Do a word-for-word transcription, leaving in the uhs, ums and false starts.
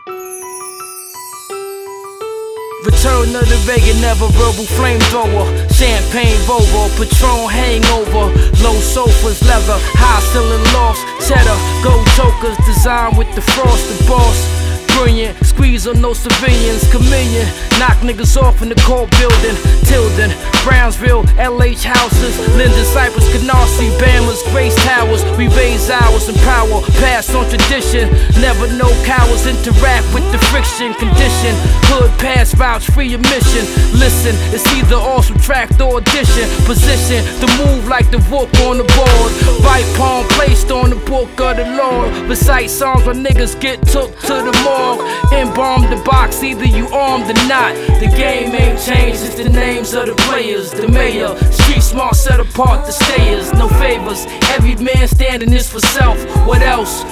Return of the Reagan, never verbal flamethrower. Champagne Volvo, Patron hangover. Low sofas, leather, high ceiling lofts. Cheddar, gold chokers, designed with the frosted boss. Brilliant, squeeze on no civilians. Chameleon, knock niggas off in the court building. Tilden, Brownsville, L H houses. Linden, Cypress, Canarsie, Bammers, Grace Towers. We raise ours in power, pass on tradition. Never know cowards interact with the friction. Condition, hood pass vouch, free admission. Listen, it's either all subtract or addition. Position, the move like the book on the board. Right palm placed on the book of the Lord. Recite songs where niggas get took to the morgue. Embalm the box, either you armed or not. The game ain't changed, it's the names of the players. The mayor, street smart, set apart the stayers. No favors, every man standing is for self. What else?